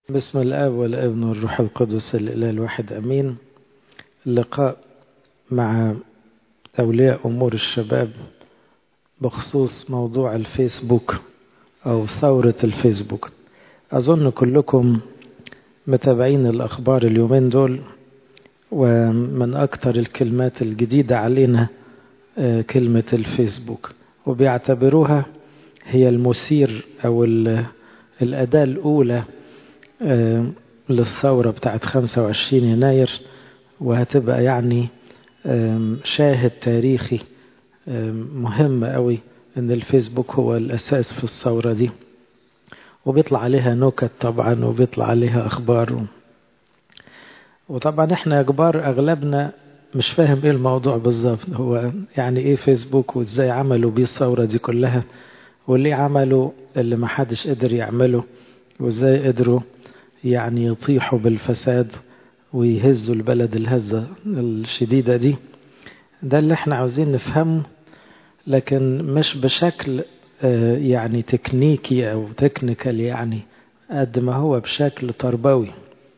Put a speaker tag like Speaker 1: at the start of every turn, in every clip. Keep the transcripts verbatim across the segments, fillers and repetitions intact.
Speaker 1: بسم الآب والابن والروح القدس الإله الواحد أمين. اللقاء مع أولياء أمور الشباب بخصوص موضوع الفيسبوك أو ثورة الفيسبوك. أظن كلكم متابعين الأخبار اليومين دول، ومن أكثر الكلمات الجديدة علينا كلمة الفيسبوك، وبيعتبروها هي المثير أو الأداة الأولى للثورة بتاعت خمسة وعشرين يناير، وهتبقى يعني شاهد تاريخي مهم قوي ان الفيسبوك هو الاساس في الثورة دي، وبيطلع عليها نكت طبعا وبيطلع عليها اخبار. وطبعا احنا كبار اغلبنا مش فاهم ايه الموضوع بالظبط، هو يعني ايه فيسبوك وازاي عملوا بيه الثورة دي كلها، وليه عملوا اللي ما حدش قدر يعمله، وازاي قدروا يعني يطيحوا بالفساد ويهزوا البلد الهزة الشديدة دي. ده اللي احنا عاوزين نفهمه، لكن مش بشكل يعني تكنيكي او تكنيكال، يعني قد ما هو بشكل تربوي.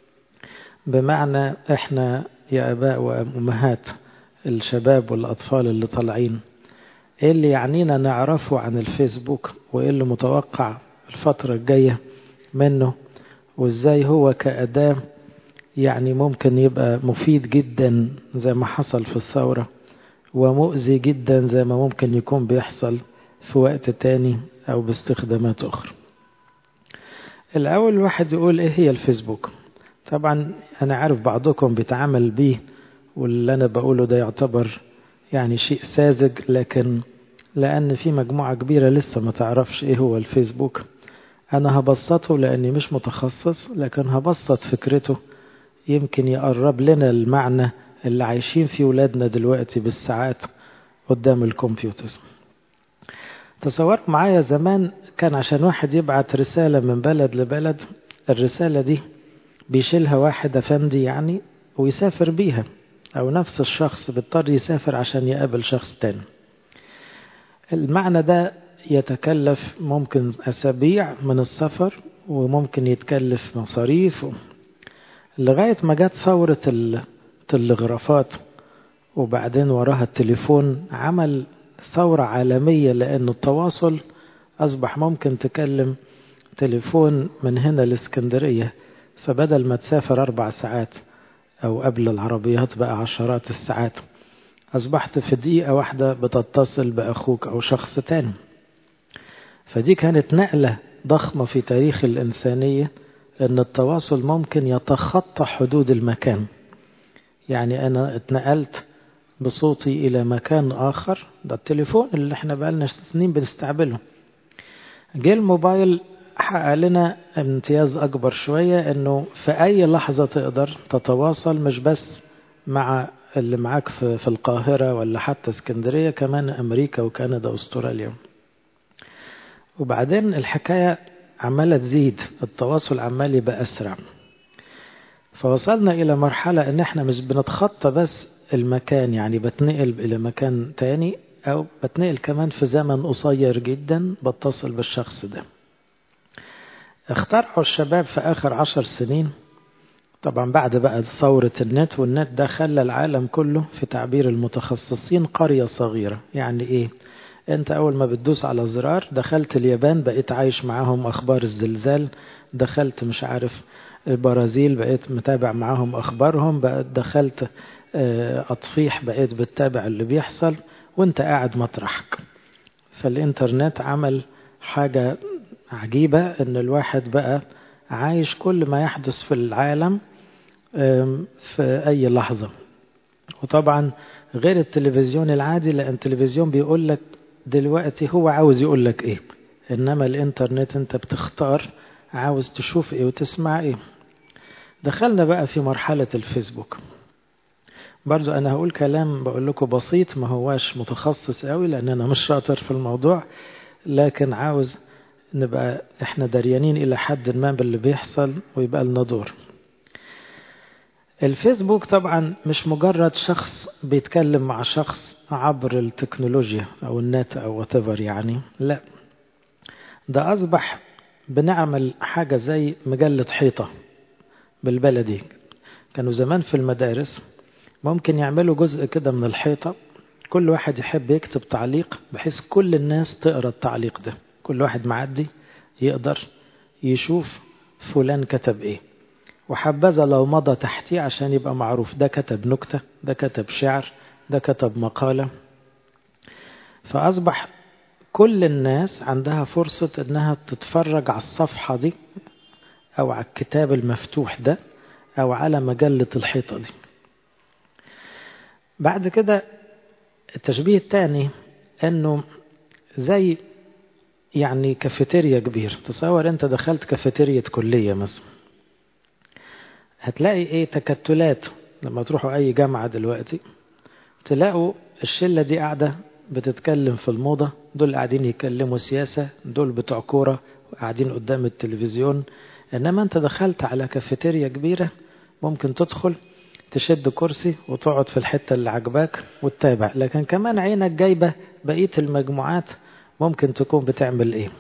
Speaker 1: بمعنى احنا يا اباء وامهات الشباب والاطفال اللي طالعين، ايه اللي يعنينا نعرفه عن الفيسبوك، وايه اللي متوقع الفترة الجاية منه، وازاي هو كأداة يعني ممكن يبقى مفيد جدا زي ما حصل في الثورة، ومؤذي جدا زي ما ممكن يكون بيحصل في وقت تاني أو باستخدامات أخرى. الأول واحد يقول إيه هي الفيسبوك؟ طبعا أنا عارف بعضكم بيتعامل بيه، واللي أنا بقوله ده يعتبر يعني شيء ساذج، لكن لأن في مجموعة كبيرة لسه ما تعرفش إيه هو الفيسبوك، أنا هبسطه لأني مش متخصص، لكن هبسط فكرته يمكن يقرب لنا المعنى اللي عايشين فيه ولادنا دلوقتي بالساعات قدام الكمبيوتر. تصور معايا زمان كان عشان واحد يبعت رسالة من بلد لبلد، الرسالة دي بيشيلها واحد أفندي يعني ويسافر بيها، أو نفس الشخص بيضطر يسافر عشان يقابل شخص تاني. المعنى ده يتكلف ممكن أسابيع من السفر، وممكن يتكلف مصاريف، لغاية ما جت ثورة التلغرافات وبعدين وراها التليفون، عمل ثورة عالمية، لأن التواصل أصبح ممكن تكلم تليفون من هنا لإسكندرية، فبدل ما تسافر أربع ساعات أو قبل العربيات بقى عشرات الساعات، أصبحت في دقيقة واحدة بتتصل بأخوك أو شخص تاني. فدي كانت نقلة ضخمة في تاريخ الإنسانية، أن التواصل ممكن يتخطى حدود المكان. يعني أنا اتنقلت بصوتي إلى مكان آخر، ده التليفون اللي احنا بقالنا سنين بنستعمله. جه الموبايل حقق لنا امتياز أكبر شوية، أنه في أي لحظة تقدر تتواصل، مش بس مع اللي معاك في, في القاهرة ولا حتى اسكندرية، كمان أمريكا وكندا واستراليا. وبعدين الحكاية عمالة تزيد، التواصل عمال يبقى أسرع، فوصلنا إلى مرحلة أن احنا مش بنتخطى بس المكان، يعني بتنقل إلى مكان تاني، أو بتنقل كمان في زمن قصير جدا بتصل بالشخص ده. اخترعوا الشباب في آخر عشر سنين، طبعا بعد بقى ثورة النت، والنت ده خلى العالم كله في تعبير المتخصصين قرية صغيرة. يعني إيه؟ أنت أول ما بتدوس على زرار دخلت اليابان، بقيت عايش معاهم أخبار الزلزال، دخلت مش عارف البرازيل بقيت متابع معاهم أخبارهم، بقيت دخلت أطفيح بقيت بتتابع اللي بيحصل وانت قاعد مطرحك. فالإنترنت عمل حاجة عجيبة، ان الواحد بقى عايش كل ما يحدث في العالم في أي لحظة. وطبعا غير التلفزيون العادي، لأن التلفزيون بيقول لك دلوقتي هو عاوز يقول لك ايه، انما الانترنت انت بتختار عاوز تشوف ايه وتسمع ايه. دخلنا بقى في مرحلة الفيسبوك. برضو انا هقول كلام بقول لكم بسيط، ما هواش متخصص قوي لان انا مش شاطر في الموضوع، لكن عاوز نبقى احنا دريانين الى حد ما باللي بيحصل ويبقى لنا دور. الفيسبوك طبعا مش مجرد شخص بيتكلم مع شخص عبر التكنولوجيا او النت او whatever، يعني لا، ده اصبح بنعمل حاجة زي مجلة حيطة بالبلدي. كانوا زمان في المدارس ممكن يعملوا جزء كده من الحيطة، كل واحد يحب يكتب تعليق بحيث كل الناس تقرأ التعليق ده، كل واحد معدي يقدر يشوف فلان كتب ايه، وحبذا لو مضى تحتيه عشان يبقى معروف ده كتب نكتة، ده كتب شعر، ده كتب مقالة. فأصبح كل الناس عندها فرصة انها تتفرج على الصفحة دي او على الكتاب المفتوح ده او على مجلة الحيطة دي. بعد كده التشبيه الثاني انه زي يعني كافيتيريا كبير. تصور انت دخلت كافيتيريا كلية مثلا، هتلاقي ايه تكتلات. لما تروحوا اي جامعة دلوقتي تلاقوا الشلة دي قاعدة بتتكلم في الموضة، دول قاعدين يكلموا سياسة، دول بتوع كورة قاعدين قدام التلفزيون. انما انت دخلت على كافيتيريا كبيرة ممكن تدخل تشد كرسي وتقعد في الحتة اللي عجباك وتتابع، لكن كمان عينك جايبة بقية المجموعات ممكن تكون بتعمل ايه.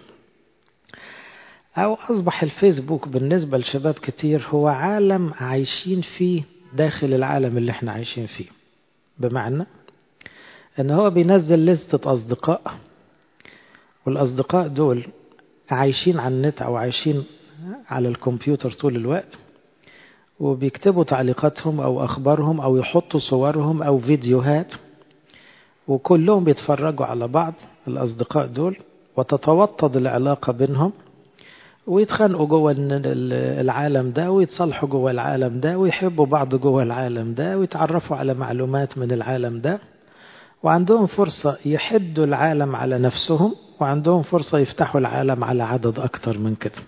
Speaker 1: او اصبح الفيسبوك بالنسبة لشباب كتير هو عالم عايشين فيه داخل العالم اللي احنا عايشين فيه، بمعنى ان هو بينزل لستة اصدقاء، والاصدقاء دول عايشين على النت او عايشين على الكمبيوتر طول الوقت، وبيكتبوا تعليقاتهم او اخبارهم او يحطوا صورهم او فيديوهات، وكلهم بيتفرجوا على بعض الاصدقاء دول، وتتوطد العلاقة بينهم، ويتخانقوا جوه العالم ده، ويتصالحوا جوه العالم ده، ويحبوا بعض جوه العالم ده، ويتعرفوا على معلومات من العالم ده، وعندهم فرصة يحدوا العالم على نفسهم، وعندهم فرصة يفتحوا العالم على عدد أكتر من كده.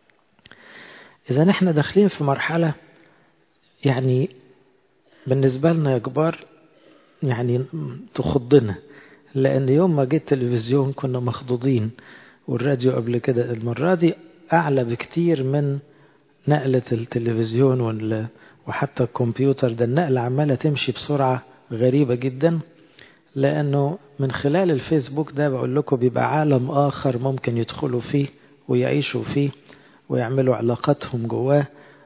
Speaker 1: إذا نحن داخلين في مرحلة يعني بالنسبة لنا يا كبار يعني تخضنا، لأن يوم ما جيت التلفزيون كنا مخضوضين، والراديو قبل كده. المرة دي أعلى بكتير من نقلة التلفزيون وحتى الكمبيوتر ده. النقلة عمالة تمشي بسرعة غريبة جدا، لأنه من خلال الفيسبوك ده بقول لكم بيبقى عالم آخر ممكن يدخلوا فيه ويعيشوا فيه ويعملوا علاقاتهم جواه.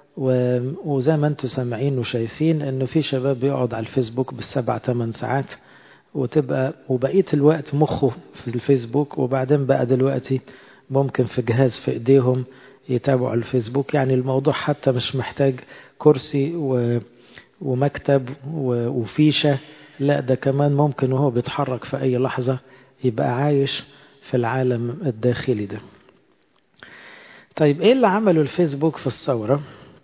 Speaker 1: وزي ما انتم سامعين وشايفين انه في شباب بيقعد على الفيسبوك بالسبع ثمان ساعات، وتبقى وبقية الوقت مخه في الفيسبوك، وبعدين بقى دلوقتي ممكن في جهاز في ايديهم يتابعوا الفيسبوك. يعني الموضوع حتى مش محتاج كرسي ومكتب وفيشة، لا ده كمان ممكن وهو بيتحرك في اي لحظة يبقى عايش في العالم الداخلي ده. طيب ايه اللي عمله الفيسبوك في الثورة؟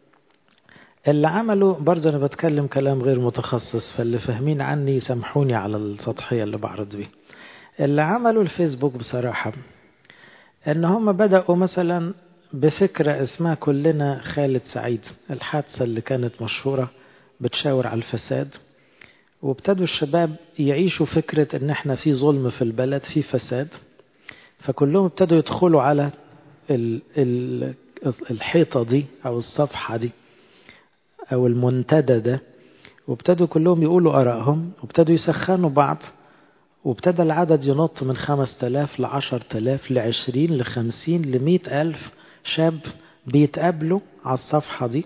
Speaker 1: اللي عمله برضه انا بتكلم كلام غير متخصص، فاللي فاهمين عني يسامحوني على السطحية اللي بعرض بيه. اللي عمله الفيسبوك بصراحة ان هم بدأوا مثلا بفكرة اسمها كلنا خالد سعيد، الحادثة اللي كانت مشهورة بتشاور على الفساد، وابتدوا الشباب يعيشوا فكرة ان احنا في ظلم في البلد، في فساد، فكلهم ابتدوا يدخلوا على ال ال الحيطة دي او الصفحة دي او المنتدى ده، وابتدوا كلهم يقولوا آرائهم، وابتدوا يسخنوا بعض، وابتدى العدد ينط من خمس تلاف لعشر تلاف لعشرين لخمسين لمئة ألف شاب بيتقابلوا على الصفحة دي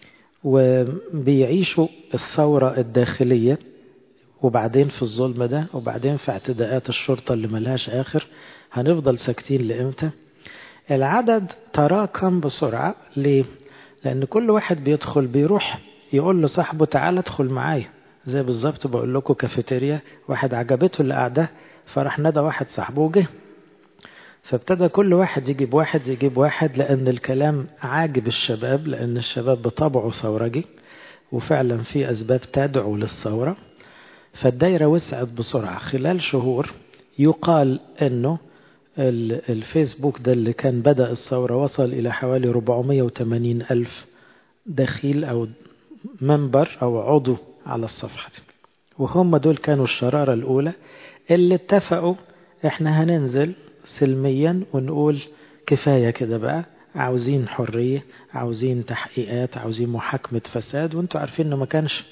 Speaker 1: وبيعيشوا الثورة الداخلية، وبعدين في الظلم ده، وبعدين في اعتداءات الشرطة اللي ملهاش آخر. هنفضل ساكتين لإمتى؟ العدد تراكم بسرعة. ليه؟ لأن كل واحد بيدخل بيروح يقول لصاحبه تعال ادخل معايا، زي بالظبط بقول لكم كافيتيريا، واحد عجبته اللي قاعده فراح ندى واحد صاحبه وجه، فابتدى كل واحد يجيب واحد يجيب واحد، لأن الكلام عاجب الشباب، لأن الشباب بطبعه ثورجي وفعلا في أسباب تدعو للثورة. فالدايرة وسعت بسرعة. خلال شهور يقال أنه الفيسبوك ده اللي كان بدأ الثورة وصل إلى حوالي أربعمئة وثمانين ألف دخيل أو منبر أو عضو على الصفحة دي. وهم دول كانوا الشرارة الأولى اللي اتفقوا احنا هننزل سلميا ونقول كفاية كده بقى، عاوزين حرية، عاوزين تحقيقات، عاوزين محاكمة فساد. وانتوا عارفين انه ما كانش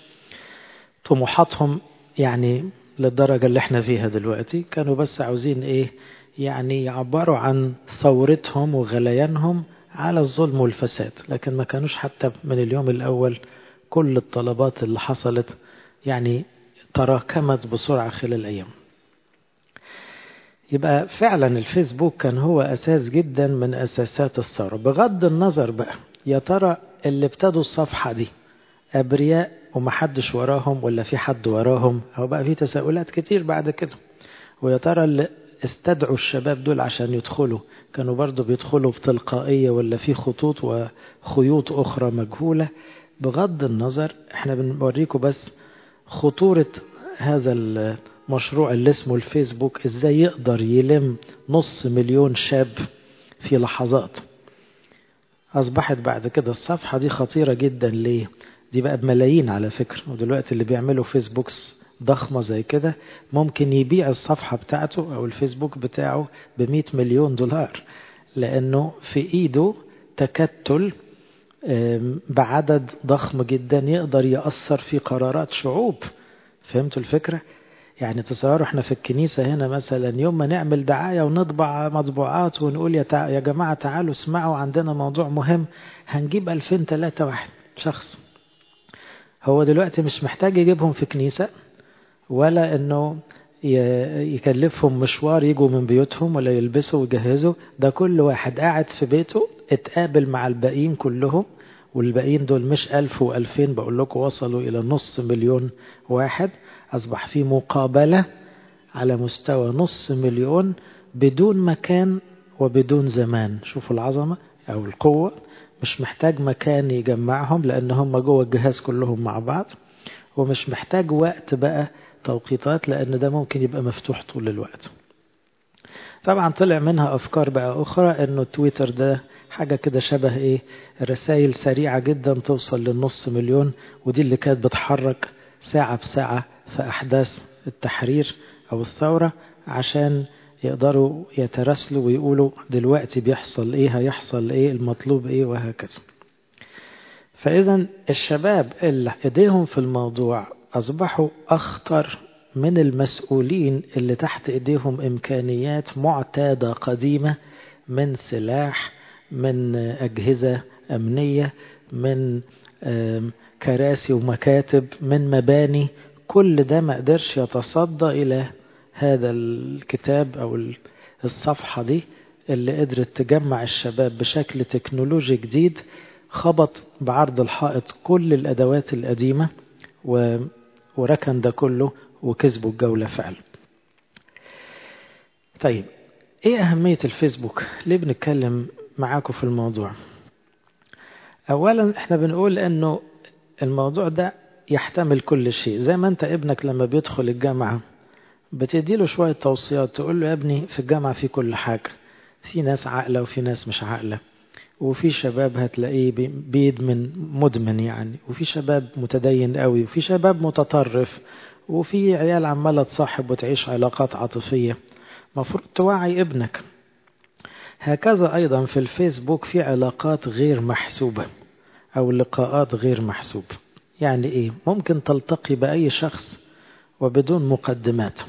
Speaker 1: طموحاتهم يعني للدرجة اللي احنا فيها دلوقتي، كانوا بس عاوزين ايه يعني يعبروا عن ثورتهم وغليانهم على الظلم والفساد، لكن ما كانوش حتى من اليوم الأول كل الطلبات اللي حصلت يعني تراكمت بسرعة خلال الأيام. يبقى فعلا الفيسبوك كان هو أساس جدا من أساسات الثورة. بغض النظر بقى يا ترى اللي ابتدوا الصفحة دي أبرياء ومحدش وراهم ولا في حد وراهم، أو بقى في تساؤلات كتير بعد كده. ويا ترى اللي استدعوا الشباب دول عشان يدخلوا كانوا برضو بيدخلوا بتلقائية ولا في خطوط وخيوط أخرى مجهولة. بغض النظر احنا بنوريكم بس خطورة هذا المشروع اللي اسمه الفيسبوك، ازاي يقدر يلم نص مليون شاب في لحظات. أصبحت بعد كده الصفحة دي خطيرة جدا. ليه؟ دي بقى بملايين على فكرة، ودلوقتي اللي بيعملوا فيسبوكس ضخمة زي كده ممكن يبيع الصفحة بتاعته أو الفيسبوك بتاعه بمئة مليون دولار، لأنه في إيده تكتل بعدد ضخم جدا يقدر يأثر في قرارات شعوب. فهمتوا الفكرة؟ يعني تصوروا احنا في الكنيسة هنا مثلا يوم ما نعمل دعاية ونطبع مطبوعات ونقول يا, تع... يا جماعة تعالوا اسمعوا عندنا موضوع مهم، هنجيب ألفين ثلاثة واحد شخص. هو دلوقتي مش محتاج يجيبهم في كنيسة ولا انه يكلفهم مشوار يجوا من بيوتهم ولا يلبسوا ويجهزوا، ده كل واحد قاعد في بيته اتقابل مع الباقيين كلهم، والباقيين دول مش ألف وألفين، بقول لكم وصلوا إلى نص مليون واحد. أصبح في مقابلة على مستوى نص مليون بدون مكان وبدون زمان. شوفوا العظمة أو القوة، مش محتاج مكان يجمعهم لأن هم جوه الجهاز كلهم مع بعض، ومش محتاج وقت بقى توقيتات لأن ده ممكن يبقى مفتوح طول الوقت. طبعا طلع منها أفكار بقى أخرى، أنه تويتر ده حاجة كده شبه إيه، رسائل سريعة جدا توصل للنص مليون، ودي اللي كانت بتحرك ساعة بساعة في أحداث التحرير أو الثورة عشان يقدروا يترسلوا ويقولوا دلوقتي بيحصل إيه، هيحصل إيه، المطلوب إيه، وهكذا. فإذا الشباب اللي إيديهم في الموضوع أصبحوا أخطر من المسؤولين اللي تحت إيديهم إمكانيات معتادة قديمة من سلاح، من أجهزة أمنية، من كراسي ومكاتب، من مباني. كل ده ما قدرش يتصدى إلى هذا الكتاب أو الصفحة دي اللي قدرت تجمع الشباب بشكل تكنولوجي جديد، خبط بعرض الحائط كل الأدوات القديمة وركن ده كله وكسبوا الجولة فعلا. طيب ايه أهمية الفيسبوك؟ ليه بنتكلم معاكم في الموضوع؟ أولا احنا بنقول انه الموضوع ده يحتمل كل شيء. زي ما انت ابنك لما بيدخل الجامعة بتديله شوية توصيات، تقول له يا ابني في الجامعة في كل حاجة، في ناس عاقلة وفي ناس مش عاقلة، وفي شباب هتلاقيه بيدمن مدمن يعني، وفي شباب متدين قوي، وفي شباب متطرف، وفي عيال عمالة تصاحب وتعيش علاقات عاطفية. مفروض توعي ابنك. هكذا أيضا في الفيسبوك في علاقات غير محسوبة أو لقاءات غير محسوبة. يعني إيه؟ ممكن تلتقي بأي شخص وبدون مقدمات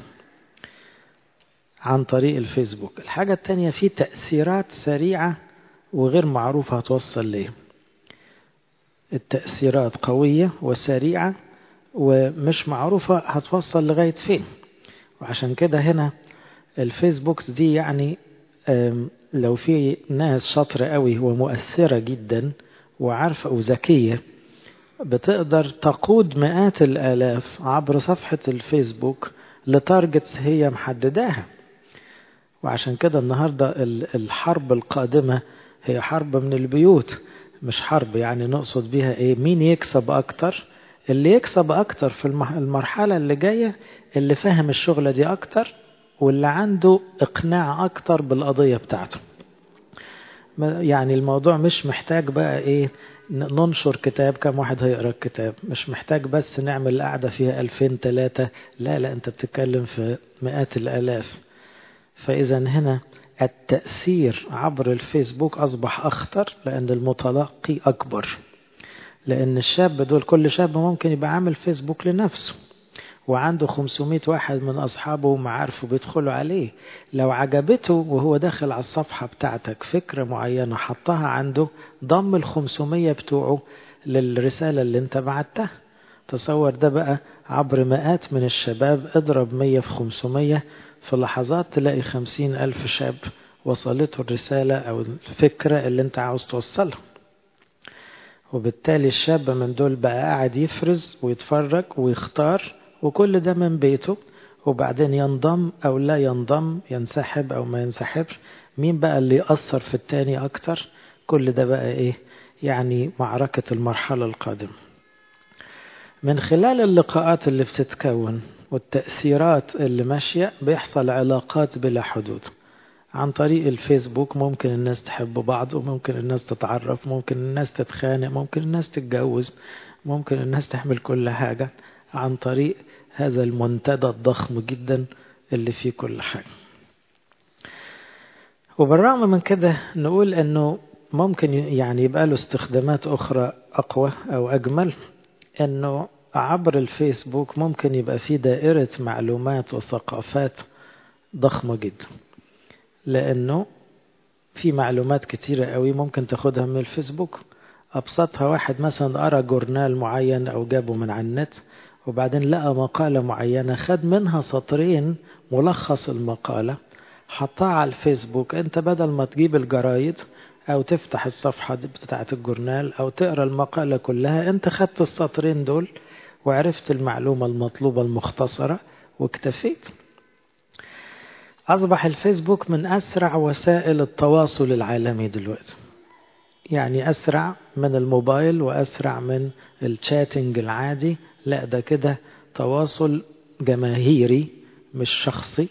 Speaker 1: عن طريق الفيسبوك. الحاجة التانية في تأثيرات سريعة وغير معروفة هتوصل ليه. التأثيرات قوية وسريعة ومش معروفة هتوصل لغاية فين. وعشان كده هنا الفيسبوك دي يعني لو في ناس شاطرة قوي ومؤثرة جدا وعارفة وذكية بتقدر تقود مئات الآلاف عبر صفحة الفيسبوك لتارجتس هي محدداها. وعشان كده النهاردة الحرب القادمة هي حرب من البيوت، مش حرب يعني نقصد بيها ايه، مين يكسب اكتر. اللي يكسب اكتر في المرحلة اللي جاية اللي فاهم الشغلة دي اكتر واللي عنده اقناع اكتر بالقضية بتاعته. يعني الموضوع مش محتاج بقى ايه ننشر كتاب، كم واحد هيقرأ الكتاب، مش محتاج بس نعمل قاعدة فيها ألفين ثلاثة، لا لا انت بتتكلم في مئات الالاف. فاذا هنا التأثير عبر الفيسبوك أصبح أخطر لأن المتلقي أكبر. لأن الشاب دول كل شاب ممكن يبقى عامل فيسبوك لنفسه وعنده خمسمائة واحد من أصحابه ومعارفه بيدخلوا عليه. لو عجبته وهو داخل على الصفحة بتاعتك فكرة معينة حطها عنده، ضم الخمسمية بتوعه للرسالة اللي انت بعتها. تصور ده بقى عبر مئات من الشباب، اضرب مية في خمسمية، في لحظات تلاقي خمسين ألف شاب وصلته الرسالة أو الفكرة اللي انت عاوز توصلها. وبالتالي الشاب من دول بقى قاعد يفرز ويتفرج ويختار، وكل ده من بيته، وبعدين ينضم أو لا ينضم، ينسحب أو ما ينسحبش، مين بقى اللي يأثر في التاني أكتر. كل ده بقى إيه يعني معركة المرحلة القادمة. من خلال اللقاءات اللي بتتكون والتأثيرات اللي ماشية بيحصل علاقات بلا حدود. عن طريق الفيسبوك ممكن الناس تحب بعض، وممكن الناس تتعرف، ممكن الناس تتخانق، ممكن الناس تتجوز، ممكن الناس تحمل كل حاجة عن طريق هذا المنتدى الضخم جدا اللي فيه كل حاجة. وبالرغم من كده نقول انه ممكن يعني يبقى له استخدامات اخرى اقوى او اجمل، انه عبر الفيسبوك ممكن يبقى فيه دائرة معلومات وثقافات ضخمة جدا، لأنه في معلومات كتيرة قوي ممكن تاخدها من الفيسبوك. أبسطها واحد مثلا قرأ جورنال معين أو جابه من على النت، وبعدين لقى مقالة معينة، خد منها سطرين ملخص المقالة، حطها على الفيسبوك. أنت بدل ما تجيب الجرايد أو تفتح الصفحة بتاعة الجورنال أو تقرأ المقالة كلها، أنت خدت السطرين دول وعرفت المعلومة المطلوبة المختصرة واكتفيت. أصبح الفيسبوك من أسرع وسائل التواصل العالمي دلوقتي، يعني أسرع من الموبايل وأسرع من الشاتنج العادي. لا ده كده تواصل جماهيري مش شخصي،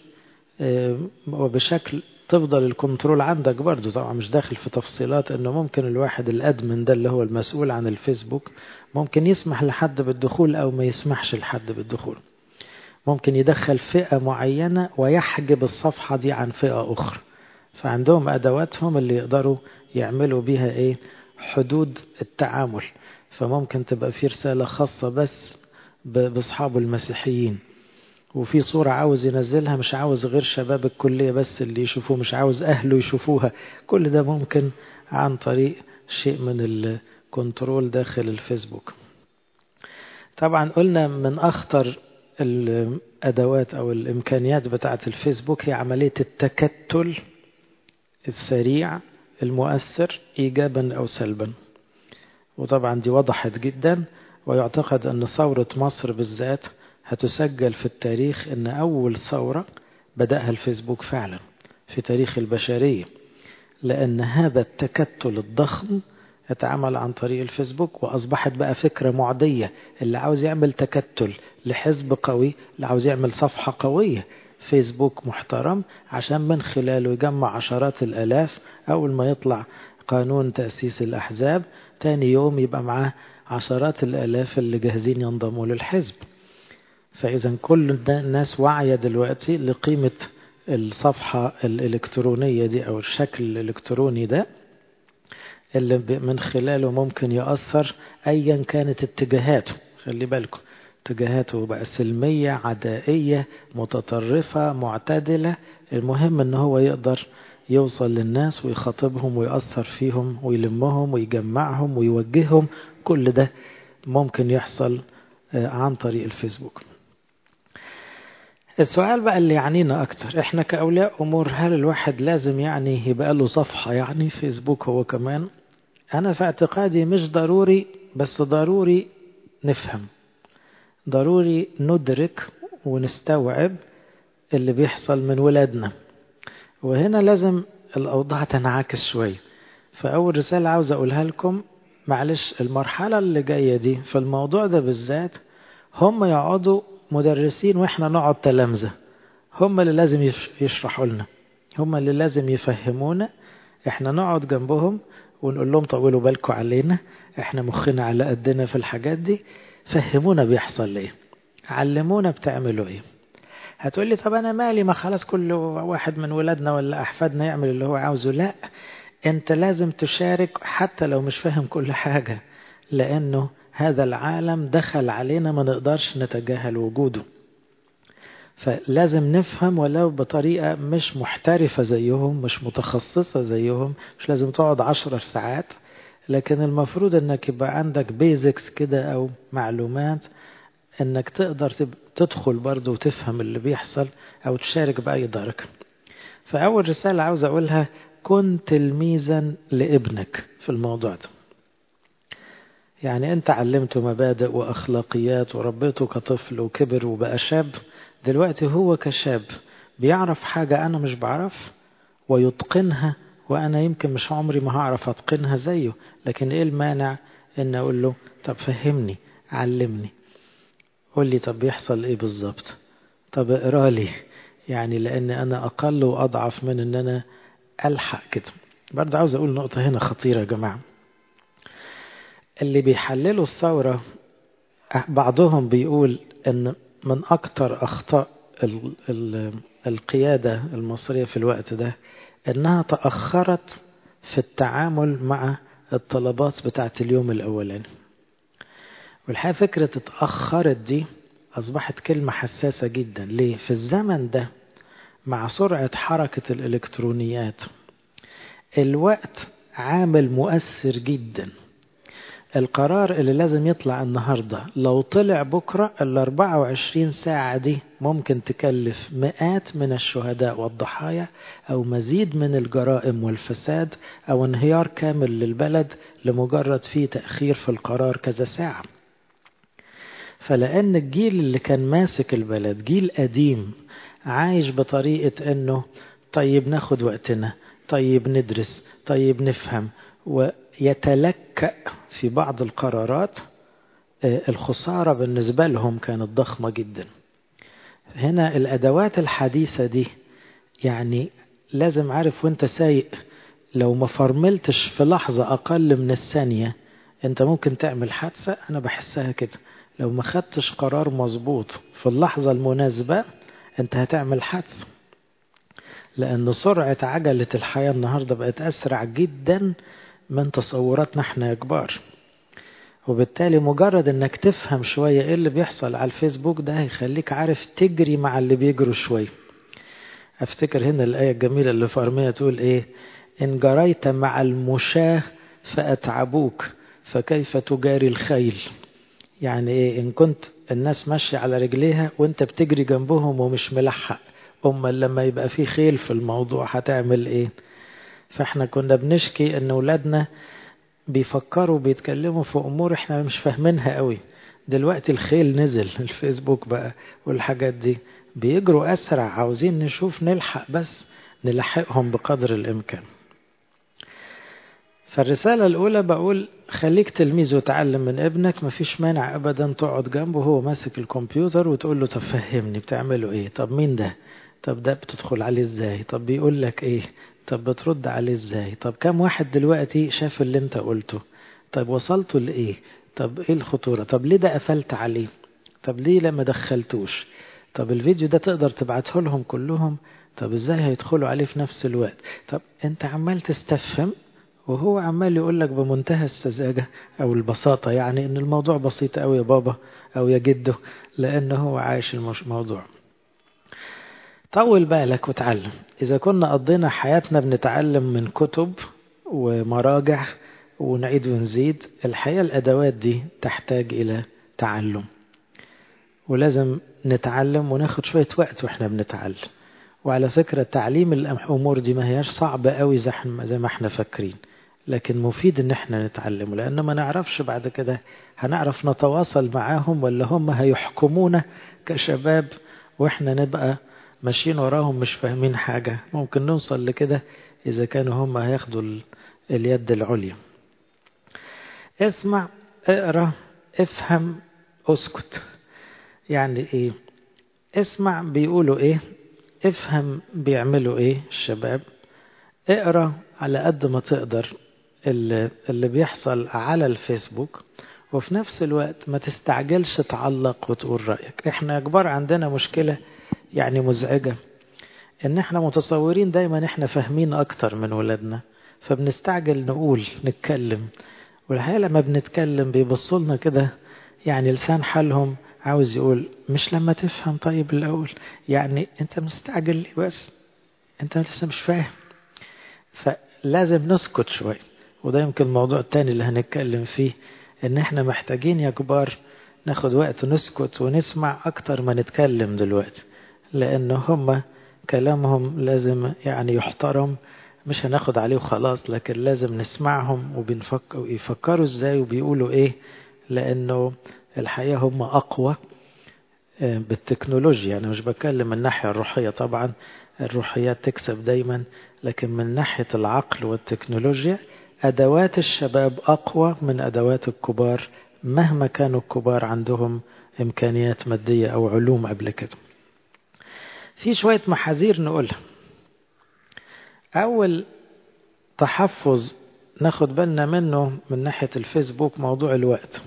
Speaker 1: وبشكل تفضل الكنترول عندك برضو. طبعا مش داخل في تفصيلات انه ممكن الواحد الادمن ده اللي هو المسؤول عن الفيسبوك ممكن يسمح لحد بالدخول او ما يسمحش لحد بالدخول، ممكن يدخل فئة معينة ويحجب الصفحة دي عن فئة أخرى. فعندهم أدواتهم اللي يقدروا يعملوا بيها إيه حدود التعامل. فممكن تبقى في رسالة خاصة بس بأصحاب المسيحيين، وفي صورة عاوز ينزلها مش عاوز غير شباب الكلية بس اللي يشوفوه، مش عاوز أهله يشوفوها. كل ده ممكن عن طريق شيء من الكنترول داخل الفيسبوك. طبعا قلنا من أخطر الأدوات أو الإمكانيات بتاعة الفيسبوك هي عملية التكتل السريع المؤثر إيجابا أو سلبا. وطبعا دي وضحت جدا، ويعتقد أن ثورة مصر بالذات هتسجل في التاريخ أن أول ثورة بدأها الفيسبوك فعلا في تاريخ البشرية، لأن هذا التكتل الضخم يتعامل عن طريق الفيسبوك، وأصبحت بقى فكرة معدية. اللي عاوز يعمل تكتل لحزب قوي، اللي عاوز يعمل صفحة قوية، فيسبوك محترم عشان من خلاله يجمع عشرات الآلاف. أول ما يطلع قانون تأسيس الأحزاب تاني يوم يبقى معاه عشرات الآلاف اللي جاهزين ينضموا للحزب. فإذا كل الناس واعية دلوقتي لقيمة الصفحة الإلكترونية دي أو الشكل الإلكتروني ده اللي من خلاله ممكن يؤثر أيا كانت اتجاهاته. خلي بالكم اتجاهاته بقى سلمية عدائية متطرفة معتدلة، المهم ان هو يقدر يوصل للناس ويخاطبهم ويأثر فيهم ويلمهم ويجمعهم ويوجههم. كل ده ممكن يحصل عن طريق الفيسبوك. السؤال بقى اللي يعنينا أكتر إحنا كأولياء أمور، هل الواحد لازم يعني يبقى له صفحة يعني فيسبوك هو كمان؟ أنا في اعتقادي مش ضروري، بس ضروري نفهم، ضروري ندرك ونستوعب اللي بيحصل من ولادنا. وهنا لازم الأوضاع تنعكس شوية. فأول رسالة عاوز أقولها لكم، معلش المرحلة اللي جاية دي في الموضوع ده بالذات هم يقعدوا مدرسين وإحنا نقعد تلامذة، هم اللي لازم يشرحوا لنا، هم اللي لازم يفهمونا. إحنا نقعد جنبهم ونقول لهم طولوا بالكم علينا، إحنا مخنا على قدنا في الحاجات دي، فهمونا بيحصل ليه، علمونا بتعملوا إيه. هتقولي طب أنا مالي، ما خلاص كل واحد من ولادنا ولا أحفادنا يعمل اللي هو عاوزه. لا، أنت لازم تشارك حتى لو مش فاهم كل حاجة، لأنه هذا العالم دخل علينا ما نقدرش نتجاهل وجوده. فلازم نفهم ولو بطريقة مش محترفة زيهم، مش متخصصة زيهم، مش لازم تقعد عشر ساعات، لكن المفروض انك يبقى عندك بيزكس كده او معلومات انك تقدر تدخل برضو وتفهم اللي بيحصل او تشارك بأي درجة. فأول رسالة عاوز أقولها: كن تلميذا لابنك في الموضوع ده. يعني أنت علمته مبادئ وأخلاقيات وربيته كطفل وكبر وبقى شاب، دلوقتي هو كشاب بيعرف حاجة أنا مش بعرف ويتقنها، وأنا يمكن مش عمري ما هعرف أتقنها زيه، لكن إيه المانع إن أقول له طب فهمني، علمني، قول لي طب بيحصل إيه بالظبط، طب اقرأ لي، يعني لأن أنا أقل وأضعف من أن أنا ألحق كده. برضه عاوز أقول نقطة هنا خطيرة يا جماعة. اللي بيحللوا الثورة بعضهم بيقول أن من أكتر أخطاء ال ال القيادة المصرية في الوقت ده أنها تأخرت في التعامل مع الطلبات بتاعت اليوم الأولاني. والحقيقة فكرة اتأخرت دي أصبحت كلمة حساسة جدا. ليه؟ في الزمن ده مع سرعة حركة الإلكترونيات الوقت عامل مؤثر جدا. القرار اللي لازم يطلع النهاردة لو طلع بكرة، ال أربعة وعشرين ساعة دي ممكن تكلف مئات من الشهداء والضحايا، أو مزيد من الجرائم والفساد، أو انهيار كامل للبلد لمجرد فيه تأخير في القرار كذا ساعة. فلأن الجيل اللي كان ماسك البلد جيل قديم عايش بطريقة أنه طيب ناخد وقتنا، طيب ندرس، طيب نفهم، ويتلكأ في بعض القرارات، الخسارة بالنسبة لهم كانت ضخمة جدا. هنا الأدوات الحديثة دي يعني لازم عارف وانت سايق لو ما فرملتش في لحظة أقل من الثانية انت ممكن تعمل حادثة. أنا بحسها كده، لو ما خدتش قرار مظبوط في اللحظة المناسبة انت هتعمل حادثة، لأن سرعة عجلة الحياة النهاردة بقت أسرع جدا من تصوراتنا احنا يا كبار. وبالتالي مجرد انك تفهم شوية ايه اللي بيحصل على الفيسبوك ده هيخليك عارف تجري مع اللي بيجروا شوية. افتكر هنا الآية الجميلة اللي في أرمية تقول ايه: إن جريت مع المشاة فأتعبوك فكيف تجاري الخيل. يعني ايه؟ إن كنت الناس ماشية على رجليها وانت بتجري جنبهم ومش ملحق، أما لما يبقى في خيل في الموضوع هتعمل ايه؟ فاحنا كنا بنشكي ان ولادنا بيفكروا بيتكلموا في امور احنا مش فاهمينها قوي. دلوقتي الخيل نزل، الفيسبوك بقى والحاجات دي بيجروا اسرع، عاوزين نشوف نلحق، بس نلحقهم بقدر الامكان. فالرسالة الاولى بقول خليك تلميذ وتعلم من ابنك. مفيش مانع ابدا تقعد جنبه وهو ماسك الكمبيوتر وتقول له طب فهمني بتعمله ايه، طب مين ده، طب ده بتدخل عليه ازاي، طب بيقول لك ايه، طب بترد عليه ازاي، طب كم واحد دلوقتي شاف اللي انت قلته، طب وصلته لايه، طب ايه الخطورة، طب ليه ده قفلت عليه، طب ليه لما دخلتوش، طب الفيديو ده تقدر تبعته لهم كلهم، طب ازاي هيدخلوا عليه في نفس الوقت. طب انت عمال تستفهم وهو عمال يقول لك بمنتهى السذاجة او البساطة يعني ان الموضوع بسيط قوي يا بابا او يا جده، لانه هو عايش الموضوع. طول بالك وتعلم. إذا كنا قضينا حياتنا بنتعلم من كتب ومراجع ونعيد ونزيد، الحقيقة الأدوات دي تحتاج إلى تعلم، ولازم نتعلم وناخد شوية وقت وإحنا بنتعلم. وعلى فكرة تعليم الأمور دي ما هياش صعبة قوي زي ما إحنا فاكرين، لكن مفيد إن إحنا نتعلم، لأن ما نعرفش بعد كده هنعرف نتواصل معاهم ولا هم هيحكمونا كشباب وإحنا نبقى ماشيين وراهم مش فاهمين حاجة. ممكن نوصل لكده إذا كانوا هم هياخدوا اليد العليا. اسمع، اقرأ، افهم، اسكت. يعني ايه؟ اسمع بيقولوا ايه، افهم بيعملوا ايه الشباب، اقرأ على قد ما تقدر اللي, اللي بيحصل على الفيسبوك، وفي نفس الوقت ما تستعجلش تعلق وتقول رأيك. احنا كبار عندنا مشكلة يعني مزعجة، ان احنا متصورين دايما احنا فاهمين اكتر من ولادنا، فبنستعجل نقول نتكلم، والحقيقة لما بنتكلم بيبصوا لنا كده يعني لسان حالهم عاوز يقول مش لما تفهم طيب الأول، يعني أنت مستعجل ليه بس، أنت لسه مش فاهم. فلازم نسكت شوي. وده يمكن الموضوع التاني اللي هنتكلم فيه، إن إحنا محتاجين يا كبار ناخد وقت نسكت ونسمع أكتر ما نتكلم دلوقتي، لأن هم كلامهم لازم يعني يحترم، مش هناخد عليه وخلاص، لكن لازم نسمعهم وبنفكر ويفكروا ازاي وبيقولوا ايه، لأنه الحقيقة هم أقوى بالتكنولوجيا. أنا مش بتكلم من الناحية الروحية، طبعا الروحيات تكسب دايما، لكن من ناحية العقل والتكنولوجيا أدوات الشباب أقوى من أدوات الكبار، مهما كانوا الكبار عندهم إمكانيات مادية أو علوم قبل كده. في شوية محاذير نقولها. أول تحفظ ناخد بالنا منه من ناحية الفيسبوك موضوع الوقت،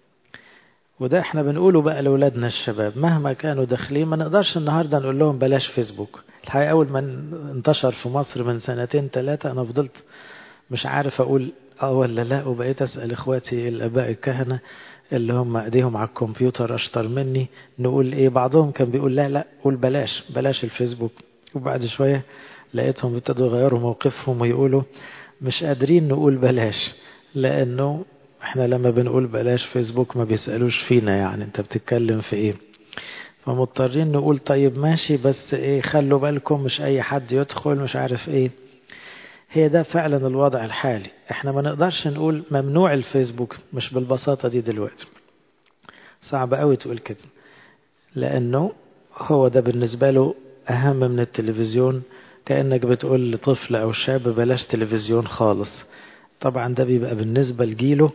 Speaker 1: وده احنا بنقوله بقى لأولادنا الشباب مهما كانوا داخلين. ما نقدرش النهاردة نقول لهم بلاش فيسبوك. الحقيقة أول ما انتشر في مصر من سنتين ثلاثة أنا فضلت مش عارف أقول اه ولا لا، وبقيت أسأل إخواتي الآباء الكهنة اللي هم ايديهم على الكمبيوتر أشطر مني نقول إيه. بعضهم كان بيقول لا لا قول بلاش بلاش الفيسبوك، وبعد شوية لقيتهم ابتدوا يغيروا موقفهم ويقولوا مش قادرين نقول بلاش، لأنه احنا لما بنقول بلاش فيسبوك ما بيسألوش فينا يعني انت بتتكلم في ايه، فمضطرين نقول طيب ماشي بس ايه خلوا بالكم مش اي حد يدخل مش عارف ايه. هي ده فعلا الوضع الحالي. احنا ما نقدرش نقول ممنوع الفيسبوك، مش بالبساطة دي دلوقتي، صعب قوي تقول كده، لانه هو ده بالنسبة له اهم من التلفزيون. كأنك بتقول لطفل او شاب بلاش تلفزيون خالص. طبعا ده بيبقى بالنسبة لجيله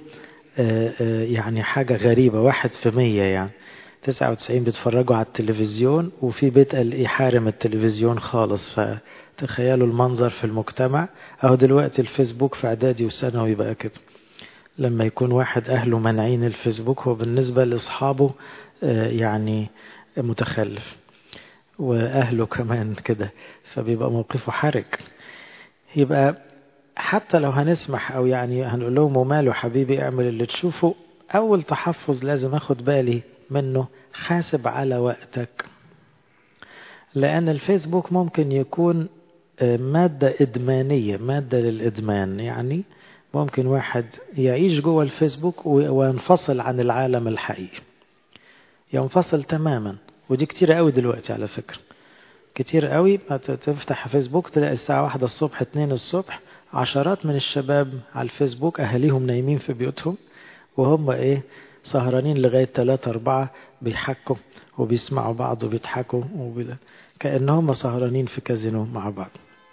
Speaker 1: يعني حاجة غريبة، واحد في مية يعني تسعة وتسعين بيتفرجوا على التلفزيون، وفي بيت قال ايه حارم التلفزيون خالص. فتخيلوا المنظر في المجتمع. اهو دلوقتي الفيسبوك في اعدادي وثانوي بقى كده، لما يكون واحد اهله منعين الفيسبوك هو بالنسبة لاصحابه يعني متخلف، واهله كمان كده، فبيبقى موقفه حرج. يبقى حتى لو هنسمح او يعني هنقول لهم وماله حبيبي اعمل اللي تشوفه، اول تحفظ لازم اخد بالي منه حاسب على وقتك، لان الفيسبوك ممكن يكون مادة ادمانية، مادة للادمان. يعني ممكن واحد يعيش جوه الفيسبوك وينفصل عن العالم الحقيقي، ينفصل تماما. ودي كتير قوي دلوقتي على فكرة، كتير قوي. تفتح فيسبوك تلاقي الساعة واحدة الصبح اتنين الصبح عشرات من الشباب على الفيسبوك، أهاليهم نايمين في بيوتهم وهم إيه سهرانين لغاية ثلاثة أربعة بيحكوا وبيسمعوا بعض وبيضحكوا وبدا كأنهم سهرانين في كازينو مع بعض.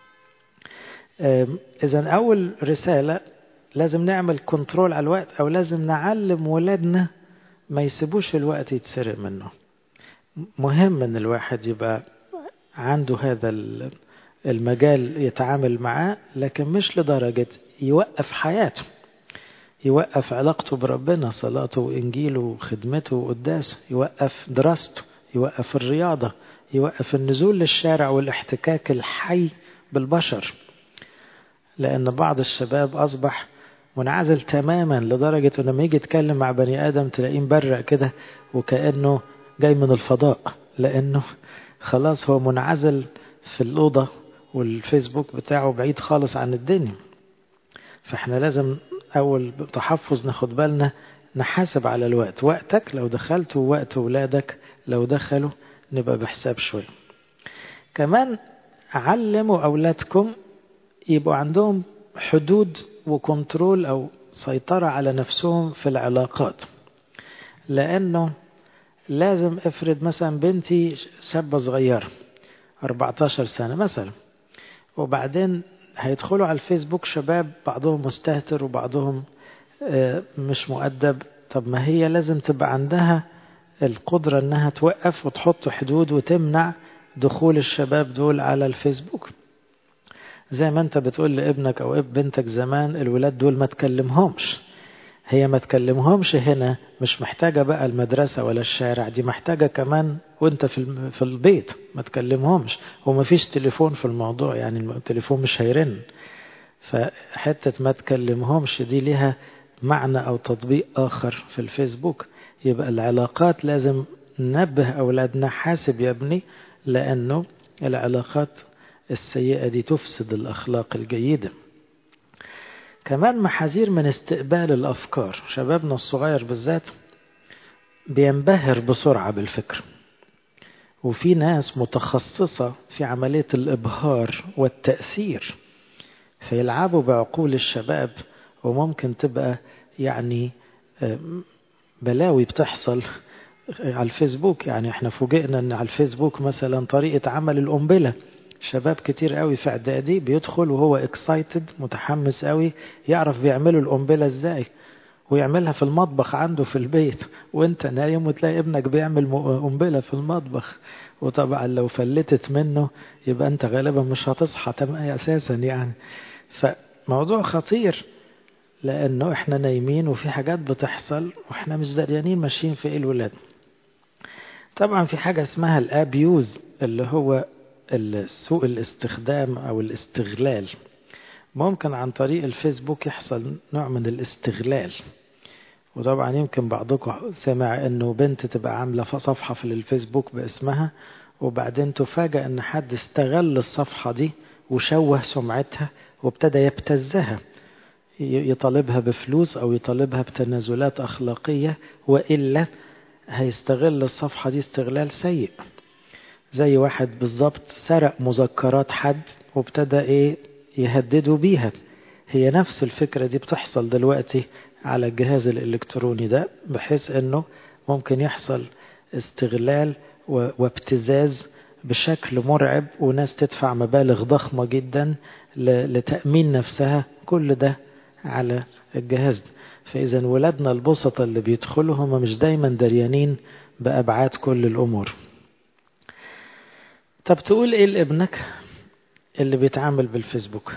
Speaker 1: إذن أول رسالة لازم نعمل كنترول على الوقت، أو لازم نعلم ولادنا ما يسيبوش الوقت يتسرق منه. مهم أن الواحد يبقى عنده هذا المجال يتعامل معاه، لكن مش لدرجة يوقف حياته، يوقف علاقته بربنا، صلاته وإنجيله وخدمته وقداسه، يوقف دراسته، يوقف الرياضة، يوقف النزول للشارع والاحتكاك الحي بالبشر. لأن بعض الشباب أصبح منعزل تماما لدرجة أنه لما يجي يتكلم مع بني آدم تلاقيه مبرق كده وكأنه جاي من الفضاء، لأنه خلاص هو منعزل في الأوضة والفيسبوك بتاعه بعيد خالص عن الدنيا. فاحنا لازم أول تحفظ ناخد بالنا نحاسب على الوقت. وقتك لو دخلت ووقت ولادك لو دخلوا نبقى بحساب شوي. كمان علموا أولادكم يبقوا عندهم حدود وكنترول أو سيطرة على نفسهم في العلاقات، لأنه لازم افرض مثلا بنتي شابة صغيرة أربعتاشر سنة مثلا، وبعدين هيدخلوا على الفيسبوك شباب بعضهم مستهتر وبعضهم مش مؤدب. طب ما هي لازم تبقى عندها القدرة انها توقف وتحط حدود وتمنع دخول الشباب دول على الفيسبوك. زي ما انت بتقول لابنك او ابن بنتك زمان الولاد دول ما تكلمهمش، هي ما تكلمهمش هنا مش محتاجة بقى المدرسة ولا الشارع، دي محتاجة كمان وانت في في البيت ما تكلمهمش، وما فيش تليفون في الموضوع، يعني التليفون مش هيرن. فحتة ما تكلمهمش دي لها معنى أو تطبيق آخر في الفيسبوك. يبقى العلاقات لازم ننبه أولادنا حاسب يا ابني، لأنه العلاقات السيئة دي تفسد الأخلاق الجيدة. كمان محاذير من استقبال الأفكار. شبابنا الصغير بالذات بينبهر بسرعة بالفكر، وفي ناس متخصصة في عملية الإبهار والتأثير، فيلعبوا بعقول الشباب، وممكن تبقى يعني بلاوي بتحصل على الفيسبوك. يعني احنا فوجئنا ان على الفيسبوك مثلا طريقة عمل القنبلة، شباب كتير قوي في اعدادي بيدخل وهو اكسايتد متحمس قوي يعرف بيعملوا القنبلة ازاي، ويعملها في المطبخ عنده في البيت، وانت نايم وتلاقي ابنك بيعمل قنبلة في المطبخ. وطبعا لو فلتت منه يبقى انت غالبا مش هتصحى اساسا يعني. فموضوع خطير، لانه احنا نايمين وفي حاجات بتحصل واحنا مش دريانين ماشيين في ايه الولاد. طبعا في حاجة اسمها الابيوز، اللي هو سوء الاستخدام او الاستغلال. ممكن عن طريق الفيسبوك يحصل نوع من الاستغلال. وطبعا يمكن بعضكم سمع انه بنت تبقى عاملة صفحة في الفيسبوك باسمها، وبعدين تفاجأ ان حد استغل الصفحة دي وشوه سمعتها وابتدى يبتزها، يطالبها بفلوس او يطالبها بتنازلات اخلاقية، وإلا هيستغل الصفحة دي استغلال سيء. زي واحد بالضبط سرق مذكرات حد وابتدى ايه يهددوا بيها. هي نفس الفكرة دي بتحصل دلوقتي على الجهاز الإلكتروني ده، بحيث انه ممكن يحصل استغلال وابتزاز بشكل مرعب، وناس تدفع مبالغ ضخمة جدا لتأمين نفسها، كل ده على الجهاز ده. فإذا ولادنا البسطة اللي بيدخلوا هم مش دايما دريانين بأبعاد كل الأمور. طب تقول إيه لابنك اللي بيتعامل بالفيسبوك؟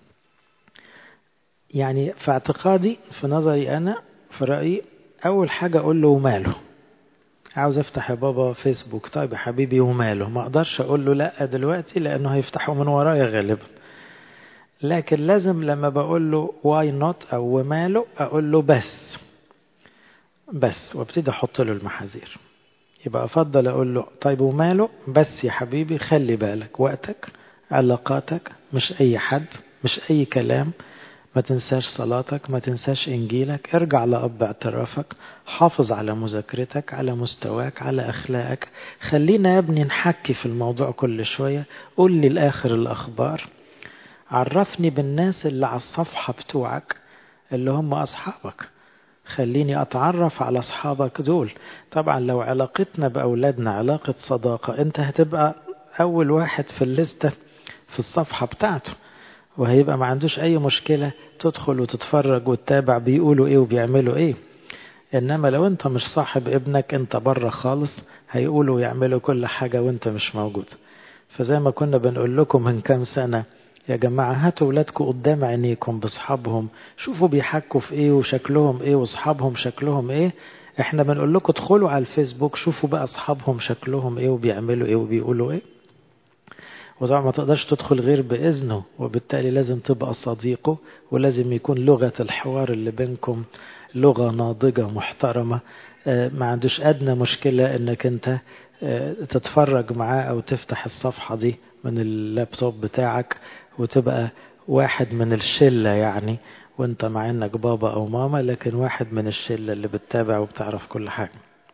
Speaker 1: يعني في اعتقادي، في نظري أنا، في رأيي، أول حاجة أقول له وماله. عاوز أفتح يا بابا فيسبوك، طيب يا حبيبي وماله. ما أقدرش أقول له لأ دلوقتي لأنه هيفتحه من ورايا غالبا، لكن لازم لما بقول له why not أو وماله أقول له بس بس وابتدي أحط له المحاذير. يبقى أفضل أقول له طيب وماله، بس يا حبيبي خلي بالك وقتك، علاقاتك، مش أي حد، مش أي كلام، ما تنساش صلاتك، ما تنساش إنجيلك، ارجع لأب اعترافك، حافظ على مذاكرتك، على مستواك، على أخلاقك. خلينا يا ابني نحكي في الموضوع كل شوية، قول لي الآخر الأخبار، عرفني بالناس اللي على الصفحة بتوعك اللي هم أصحابك، خليني أتعرف على أصحابك دول. طبعا لو علاقتنا بأولادنا علاقة صداقة، أنت هتبقى أول واحد في الليستة في الصفحة بتاعته، وهيبقى ما عندوش أي مشكلة تدخل وتتفرج وتتابع بيقولوا إيه وبيعملوا إيه. إنما لو أنت مش صاحب ابنك، أنت بره خالص، هيقولوا ويعملوا كل حاجة وأنت مش موجود. فزي ما كنا بنقول لكم من كام سنة، يا جماعة هاتوا ولادكم قدام عينيكم بأصحابهم، شوفوا بيحكوا في إيه وشكلهم إيه وأصحابهم شكلهم إيه. إحنا بنقول لكم ادخلوا على الفيسبوك شوفوا بقى أصحابهم شكلهم إيه وبيعملوا إيه وبيقولوا إيه. وطبعا ما تقدرش تدخل غير بإذنه، وبالتالي لازم تبقى صديقه، ولازم يكون لغة الحوار اللي بينكم لغة ناضجة محترمة. ما عندوش أدنى مشكلة إنك أنت تتفرج معاه أو تفتح الصفحة دي من اللابتوب بتاعك وتبقى واحد من الشلة يعني، وانت مع انك بابا او ماما، لكن واحد من الشلة اللي بتتابع وبتعرف كل حاجة.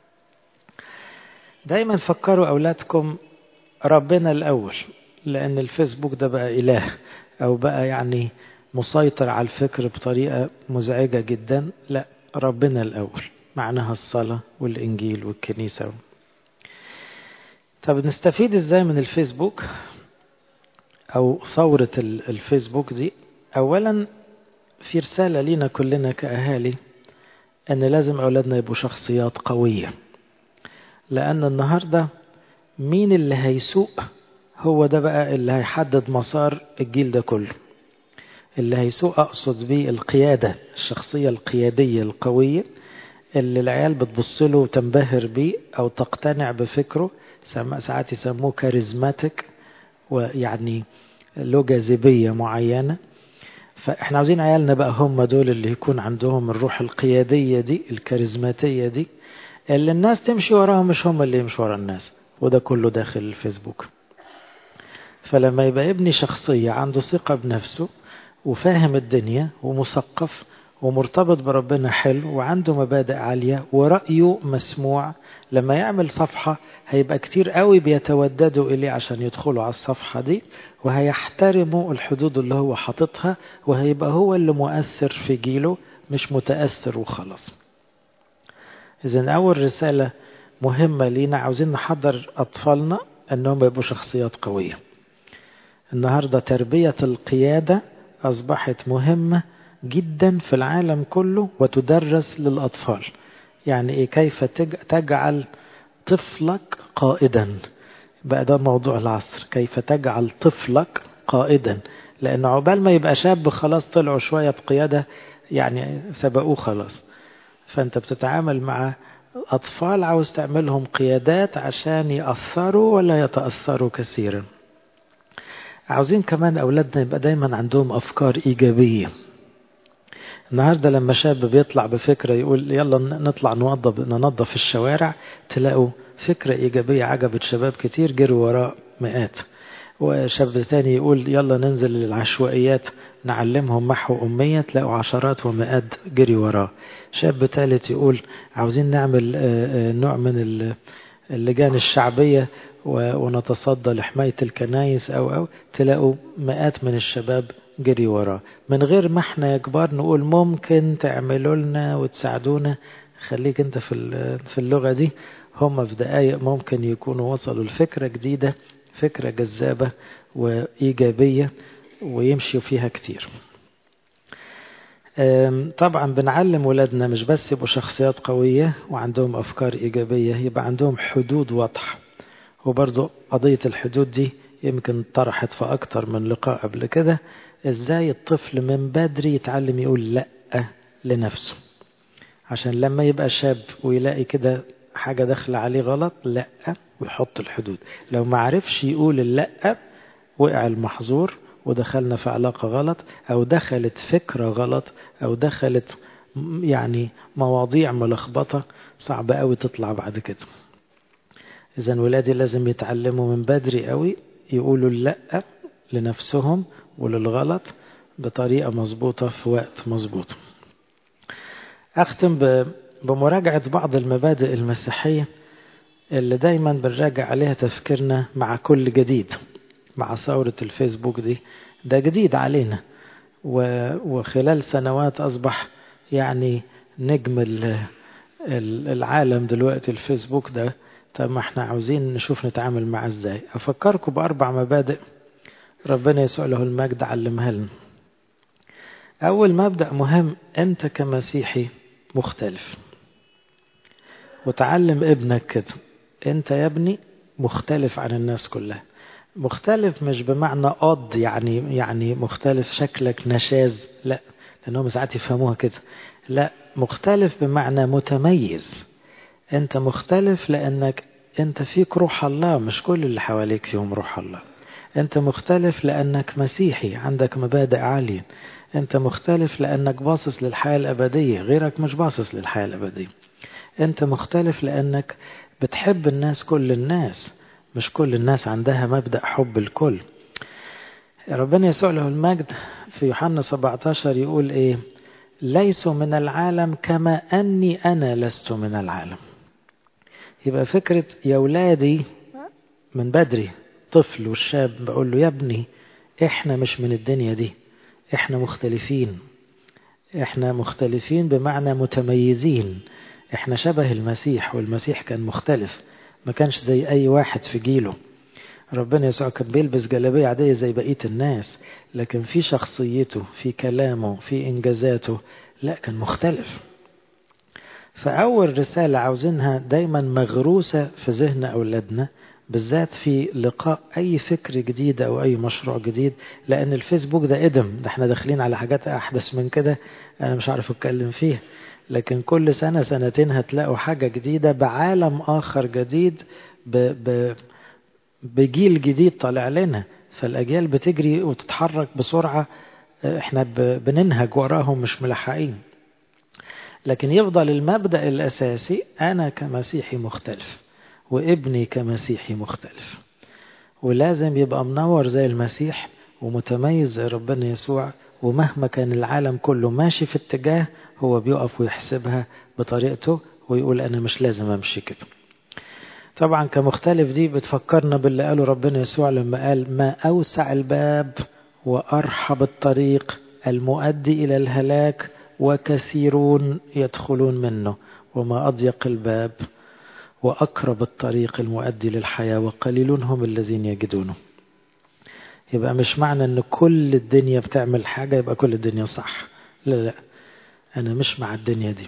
Speaker 1: دايما فكروا أولادكم ربنا الأول، لأن الفيسبوك ده بقى إله، أو بقى يعني مسيطر على الفكر بطريقة مزعجة جدا. لا، ربنا الأول، معناها الصلاة والإنجيل والكنيسة. طب نستفيد إزاي من الفيسبوك أو ثورة الفيسبوك دي؟ أولا في رسالة لينا كلنا كأهالي، أن لازم أولادنا يبقوا شخصيات قوية، لأن النهاردة مين اللي هيسوق هو ده بقى اللي هيحدد مسار الجيل ده كله. اللي هيسوق أقصد بيه القيادة، الشخصية القيادية القوية اللي العيال بتبصله وتنبهر بيه أو تقتنع بفكره. ساعات يسموه كاريزماتيك، ويعني له جاذبية معينة. فاحنا عاوزين عيالنا بقى هم دول اللي يكون عندهم الروح القيادية دي الكاريزماتية دي اللي الناس تمشي وراهم مش هم اللي يمشوا ورا الناس. وده كله داخل الفيسبوك. فلما يبقى ابني شخصية عنده ثقة بنفسه وفاهم الدنيا ومثقف ومرتبط بربنا حلو وعنده مبادئ عالية ورأيه مسموع، لما يعمل صفحة هيبقى كتير قوي بيتوددوا إليه عشان يدخلوا على الصفحة دي، وهيحترموا الحدود اللي هو حاططها، وهيبقى هو اللي مؤثر في جيله مش متأثر وخلاص. إذن أول رسالة مهمة لينا عاوزين نحضر أطفالنا أنهم يبقوا شخصيات قوية. النهاردة تربية القيادة أصبحت مهمة جدا في العالم كله وتدرس للأطفال. يعني إيه؟ كيف تجعل طفلك قائدا. بقى ده موضوع العصر، كيف تجعل طفلك قائدا، لأن عقبال ما يبقى شاب خلاص طلعوا شوية بقيادة يعني سبقوه خلاص. فأنت بتتعامل مع أطفال عاوز تعملهم قيادات عشان يأثروا ولا يتأثروا كثيرا. عاوزين كمان أولادنا يبقى دايما عندهم أفكار إيجابية. النهاردة لما شاب بيطلع بفكرة يقول يلا نطلع نوضب ننظف الشوارع، تلاقوا فكرة إيجابية عجبت شباب كتير جروا وراء مئات. وشاب تاني يقول يلا ننزل للعشوائيات نعلمهم محو أمية، تلاقوا عشرات ومئات جري وراه. شاب ثالث يقول عاوزين نعمل نوع من اللجان الشعبية ونتصدى لحماية الكنايس أو أو تلاقوا مئات من الشباب جري وراه، من غير ما احنا يا كبار نقول ممكن تعملوا لنا وتساعدونا. خليك انت في في اللغة دي. هم في دقايق ممكن يكونوا وصلوا لفكرة جديدة، فكرة جذابة وإيجابية ويمشوا فيها كتير. طبعا بنعلم ولادنا مش بس يبقوا شخصيات قوية وعندهم أفكار إيجابية، يبقى عندهم حدود واضحة. وبرضو قضية الحدود دي يمكن طرحت في أكتر من لقاء قبل كده. إزاي الطفل من بدري يتعلم يقول لأ لنفسه، عشان لما يبقى شاب ويلاقي كده حاجة داخلة عليه غلط لأ ويحط الحدود. لو ما عرفش يقول اللأ وقع المحظور ودخلنا في علاقة غلط، أو دخلت فكرة غلط، أو دخلت يعني مواضيع ملخبطة صعبة قوي تطلع بعد كده. إذن ولادي لازم يتعلموا من بدري قوي يقولوا اللأ لنفسهم وللغلط بطريقة مظبوطة في وقت مظبوط. أختم بمراجعة بعض المبادئ المسيحية اللي دايما بنراجع عليها تفكيرنا مع كل جديد. مع ثورة الفيسبوك دي ده جديد علينا، وخلال سنوات أصبح يعني نجم العالم دلوقتي الفيسبوك ده. طب ما احنا عاوزين نشوف نتعامل معه ازاي. أفكركم بأربع مبادئ ربنا يسوع له المجد علمها لنا. أول مبدأ مهم، أنت كمسيحي مختلف، وتعلم ابنك كده. أنت يا ابني مختلف عن الناس كلها. مختلف مش بمعنى قض يعني يعني مختلف شكلك نشاز، لا، لأنهم ساعات يفهموها كده. لا، مختلف بمعنى متميز. أنت مختلف لأنك أنت فيك روح الله، مش كل اللي حواليك فيهم روح الله. أنت مختلف لأنك مسيحي عندك مبادئ عالية. أنت مختلف لأنك باصص للحياة الأبدية، غيرك مش باصص للحياة الأبدية. أنت مختلف لأنك بتحب الناس، كل الناس مش كل الناس عندها مبدأ حب الكل. ربنا يسوع له المجد في يوحنا سبعة عشر يقول إيه؟ ليسوا من العالم كما أني أنا لست من العالم. يبقى فكرة يا ولادي من بدري، طفل والشاب بقول له يا ابني احنا مش من الدنيا دي، احنا مختلفين. احنا مختلفين بمعنى متميزين. احنا شبه المسيح، والمسيح كان مختلف، ما كانش زي اي واحد في جيله. ربنا يسوع كان بيلبس جلابية عادية زي بقية الناس، لكن في شخصيته، في كلامه، في انجازاته، لا كان مختلف. فأول رسالة عاوزينها دايما مغروسة في ذهن أولادنا، بالذات في لقاء أي فكر جديد أو أي مشروع جديد. لأن الفيسبوك ده قدم، ده احنا داخلين على حاجات أحدث من كده أنا مش عارف أتكلم فيها. لكن كل سنة سنتين هتلاقوا حاجة جديدة بعالم آخر جديد، ب ب بجيل جديد طالع لنا. فالأجيال بتجري وتتحرك بسرعة احنا بننهج وراهم مش ملحقين. لكن يفضل المبدأ الأساسي أنا كمسيحي مختلف وابني كمسيحي مختلف، ولازم يبقى منور زي المسيح ومتميز زي ربنا يسوع، ومهما كان العالم كله ماشي في اتجاه هو بيقف ويحسبها بطريقته ويقول أنا مش لازم أمشي كده. طبعا كمختلف دي بتفكرنا باللي قاله ربنا يسوع لما قال ما أوسع الباب وأرحب الطريق المؤدي إلى الهلاك وكثيرون يدخلون منه، وما أضيق الباب وأقرب الطريق المؤدي للحياة وقليلون هم الذين يجدونه. يبقى مش معنى أن كل الدنيا بتعمل حاجة يبقى كل الدنيا صح، لا لا، أنا مش مع الدنيا دي.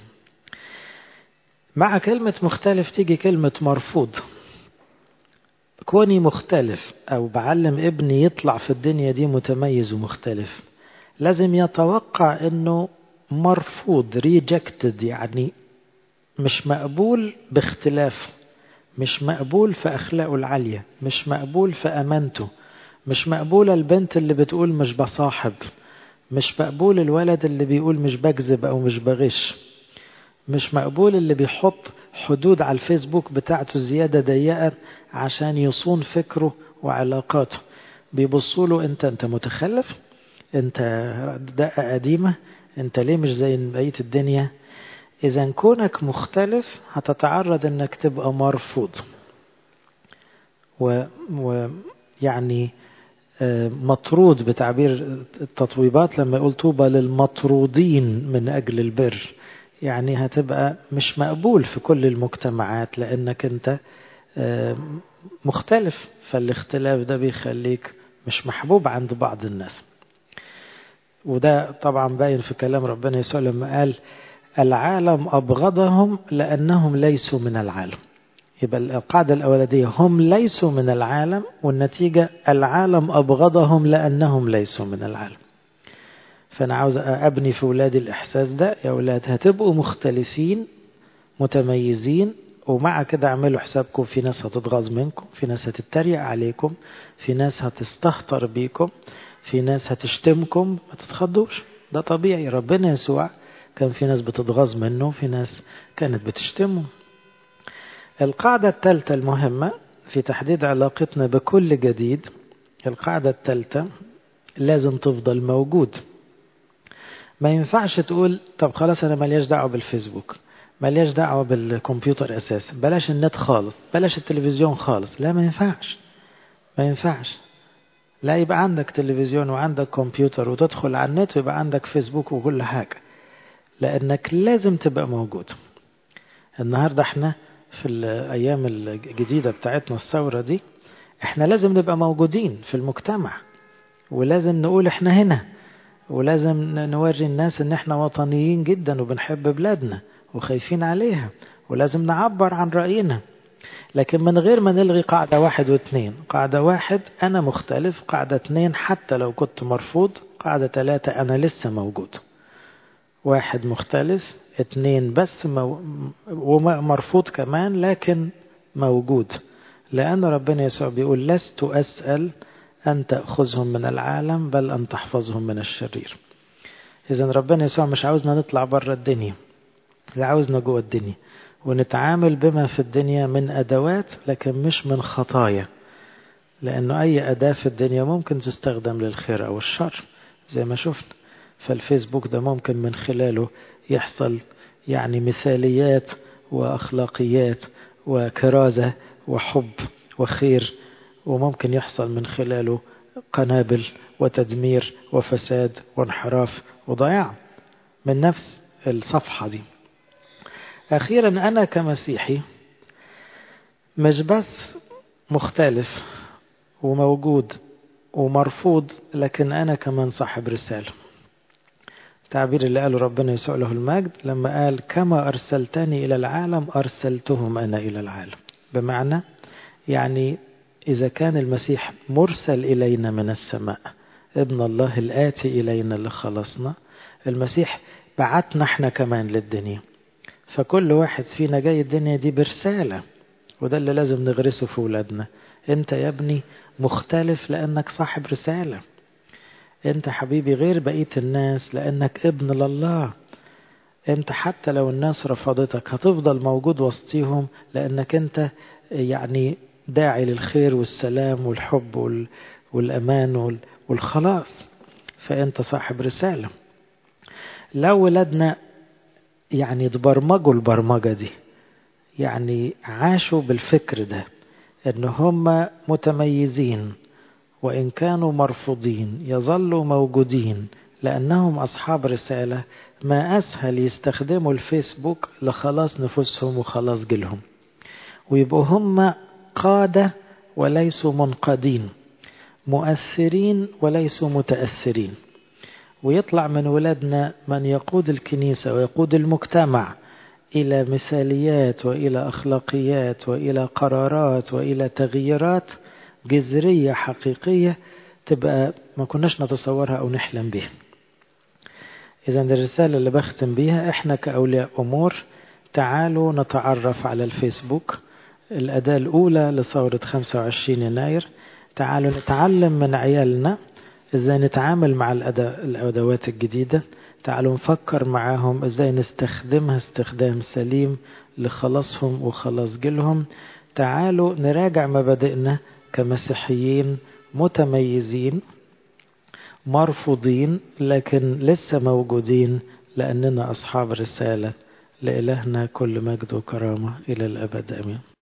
Speaker 1: مع كلمة مختلف تيجي كلمة مرفوض. كوني مختلف أو بعلم ابني يطلع في الدنيا دي متميز ومختلف، لازم يتوقع أنه مرفوض، rejected، يعني مش مقبول باختلافه، مش مقبول في أخلاقه العالية، مش مقبول في أمانته، مش مقبول البنت اللي بتقول مش بصاحب، مش مقبول الولد اللي بيقول مش بكذب أو مش بغش، مش مقبول اللي بيحط حدود على الفيسبوك بتاعته زيادة ضيقة عشان يصون فكره وعلاقاته. بيبصوا له انت انت متخلف، انت دقة قديمة، انت ليه مش زي بقية الدنيا. اذا كونك مختلف هتتعرض انك تبقى مرفوض، ويعني مطرود بتعبير التطويبات لما يقول طوبى للمطرودين من أجل البر، يعني هتبقى مش مقبول في كل المجتمعات لأنك أنت مختلف، فالاختلاف ده بيخليك مش محبوب عند بعض الناس. وده طبعا باين في كلام ربنا يسوع لما قال العالم أبغضهم لأنهم ليسوا من العالم. يبقى القاعدة الأولانية هم ليسوا من العالم، والنتيجة العالم أبغضهم لأنهم ليسوا من العالم. فأنا عاوز أبني في أولادي الإحساس ده، يا أولاد هتبقوا مختلفين متميزين، ومع كده اعملوا حسابكم في ناس هتتغاظ منكم، في ناس هتتريق عليكم، في ناس هتستهتر بيكم، في ناس هتشتمكم، ما تتخضوش، ده طبيعي. ربنا يسوع كان في ناس بتتغاظ منه، في ناس كانت بتشتمه. القاعدة الثالثة المهمة في تحديد علاقتنا بكل جديد، القاعدة الثالثة لازم تفضل موجود. ما ينفعش تقول طب خلاص أنا ملياش دعوة بالفيسبوك، ملياش دعوة بالكمبيوتر أساسا، بلاش النت خالص، بلاش التلفزيون خالص. لا، ما ينفعش، ما ينفعش. لا، يبقى عندك تلفزيون وعندك كمبيوتر وتدخل على النت ويبقى عندك فيسبوك وكل حاجة، لأنك لازم تبقى موجود. النهاردة احنا في الأيام الجديدة بتاعتنا الثورة دي، احنا لازم نبقى موجودين في المجتمع، ولازم نقول احنا هنا، ولازم نوري الناس ان احنا وطنيين جدا وبنحب بلادنا وخايفين عليها، ولازم نعبر عن رأينا، لكن من غير ما نلغي قاعدة واحد واثنين. قاعدة واحد أنا مختلف، قاعدة اثنين حتى لو كنت مرفوض، قاعدة ثلاثة أنا لسه موجود. واحد مختلف، اثنين بس مو... ومرفوض كمان لكن موجود، لأن ربنا يسوع بيقول لست أسأل أن تأخذهم من العالم بل أن تحفظهم من الشرير. إذن ربنا يسوع مش عاوزنا نطلع بره الدنيا، لا، عاوزنا جوه الدنيا ونتعامل بما في الدنيا من أدوات لكن مش من خطايا، لأنه أي أداة في الدنيا ممكن تستخدم للخير أو الشر زي ما شفنا. فالفيسبوك ده ممكن من خلاله يحصل يعني مثاليات وأخلاقيات وكرازة وحب وخير، وممكن يحصل من خلاله قنابل وتدمير وفساد وانحراف وضياع من نفس الصفحة دي. أخيرا أنا كمسيحي مش بس مختلف وموجود ومرفوض، لكن أنا كمان صاحب رسالة. التعبير اللي قاله ربنا يسوع له المجد لما قال كما أرسلتني إلى العالم أرسلتهم أنا إلى العالم، بمعنى يعني إذا كان المسيح مرسل إلينا من السماء، ابن الله الآتي إلينا اللي خلصنا، المسيح بعتنا احنا كمان للدنيا. فكل واحد فينا جاي الدنيا دي برسالة، وده اللي لازم نغرسه في ولادنا. انت يا ابني مختلف لأنك صاحب رسالة، انت حبيبي غير بقية الناس لانك ابن لله. انت حتى لو الناس رفضتك هتفضل موجود وسطيهم، لانك انت يعني داعي للخير والسلام والحب وال... والامان وال... والخلاص. فانت صاحب رسالة. لو ولادنا يعني تبرمجوا البرمجة دي، يعني عاشوا بالفكر ده ان هم متميزين وإن كانوا مرفوضين يظلوا موجودين لأنهم أصحاب رسالة، ما أسهل يستخدموا الفيسبوك لخلاص نفوسهم وخلاص جيلهم، ويبقوا هم قادة وليسوا منقادين، مؤثرين وليسوا متأثرين. ويطلع من ولادنا من يقود الكنيسة ويقود المجتمع إلى مثاليات وإلى أخلاقيات وإلى قرارات وإلى تغييرات جذرية حقيقية تبقى ما كناش نتصورها أو نحلم بها. إذا الرسالة اللي بختم بيها، إحنا كأولياء أمور تعالوا نتعرف على الفيسبوك، الأداة الأولى لثورة خمسة وعشرين يناير. تعالوا نتعلم من عيالنا إزاي نتعامل مع الأدوات الجديدة. تعالوا نفكر معاهم إزاي نستخدمها استخدام سليم لخلاصهم وخلاص جيلهم. تعالوا نراجع مبادئنا كمسيحيين متميزين مرفوضين لكن لسه موجودين لأننا أصحاب رسالة. لإلهنا كل مجد وكرامة إلى الأبد آمين.